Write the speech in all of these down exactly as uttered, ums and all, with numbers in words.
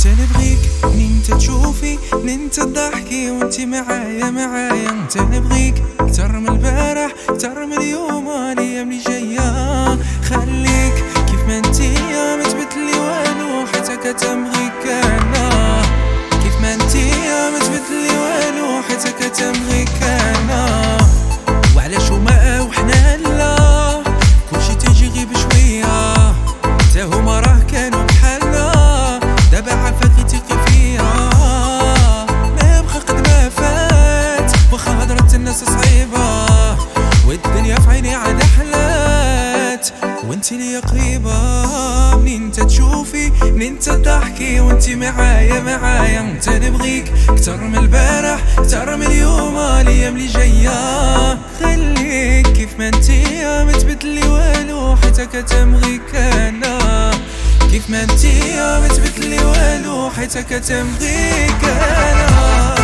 انت نبغيك منين انت تشوفي منين انت تضحكي وانتي معايا معايا انت نبغيك اكتر من البارح اكتر من اليوم والايام اللي جايه خليك كيف ما انتي ما تبدلي والو حتى كتبغيك انا كيف ما انتي ما تبدلي والو حتى كتبغيك انا وعلاش هما وحنا لا كلشي تيجي غير بشويه حتى هما راه كانوا بحالنا دابا عافاكي تيقي فيا ما بقى قد ما فات واخا هضرت الناس صعيبه والدنيا في عيني عاد حلات وانتي ليا قريبه منين انت تشوفي منين انت تضحكي وانتي معايا معايا انت نبغيك اكتر من البارح اكتر من اليوم الايام اللي جايه خليك كيف ما انتي ما تبدلي والو حتى كتبغيك انا كيف ما انتي ما تبدلي والو حتى كتبغيك انا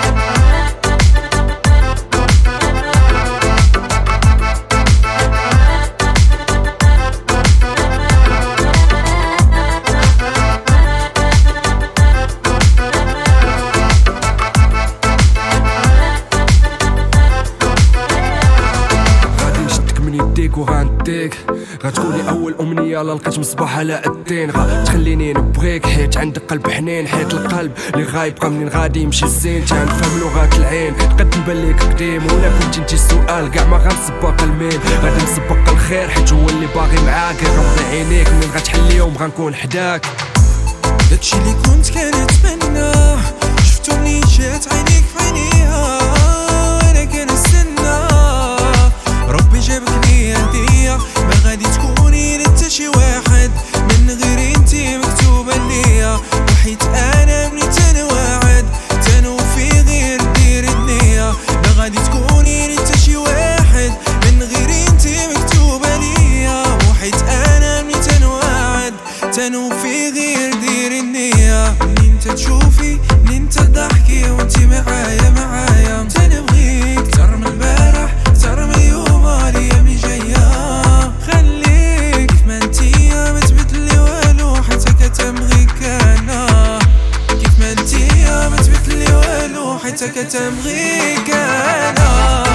وغنديك غتكوني اول امنيه لا لقيت مصباح على الدين غتخليني نبغيك حيت عندك قلب حنين حيت القلب اللي غايبقى منين غادي يمشي الزين تنفهم لغه العين قد نبان ليك قديم ولا كنت انتي السؤال كاع ما غنسبق الميل غادي نسبق الخير حيت هو اللي باغي معاك غمض عينيك منين غتحليهم غنكون حداك داكشي اللي كنت كنتمنى شفتو منين جات عينيك في عينيها وانا كنستنى ربي جابك ليا هدية ما غادي تكوني لتا شي واحد من غير انتي مكتوبة ليا وحيت انا مني تنوعد تنوفي غير دير النية ما غادي تكوني لتا شي واحد من غير انتي مكتوبة ليا وحيت انا مني تنوعد تنوفي غير دير النية منين انت تشوفي منين انت تضحكي وانتي معايا معايا انت نبغيك اكتر من البارح اكتر من اليوم الايام اللي جايه خليك كيف ما انتي ما تبدلي والو حتى كتبغيك انا كيف ما انتي ما تبدلي والو حتى كتبغيك انا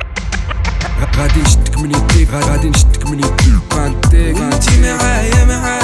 غادي نشدك من يديك غادي نشدك من يديك غنديك وانتي معايا معايا